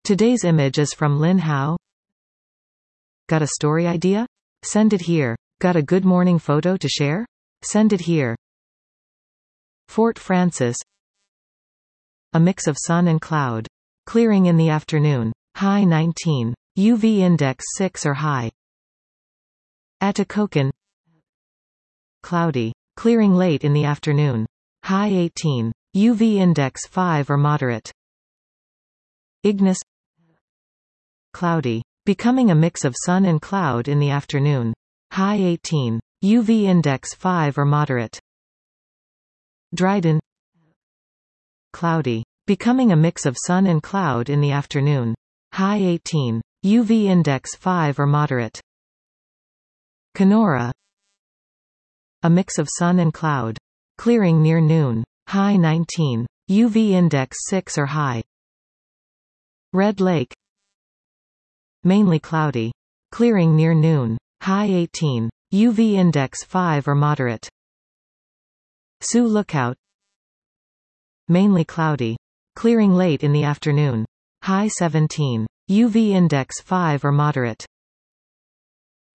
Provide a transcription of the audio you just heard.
Today's image is from Lin Hao. Got a story idea? Send it here. Got a good morning photo to share? Send it here. Fort Frances. A mix of sun and cloud. Clearing in the afternoon. High 19. UV index 6 or high. Atikokan. Cloudy. Clearing late in the afternoon. High 18. UV index 5 or moderate. Ignis. Cloudy. Becoming a mix of sun and cloud in the afternoon. High 18. UV index 5 or moderate. Dryden. Cloudy. Becoming a mix of sun and cloud in the afternoon. High 18. UV index 5 or moderate. Kenora. A mix of sun and cloud. Clearing near noon. High 19. UV index 6 or high. Red Lake. Mainly cloudy. Clearing near noon. High 18. UV index 5 or moderate. Sioux Lookout. Mainly cloudy. Clearing late in the afternoon. High 17. UV index 5 or moderate.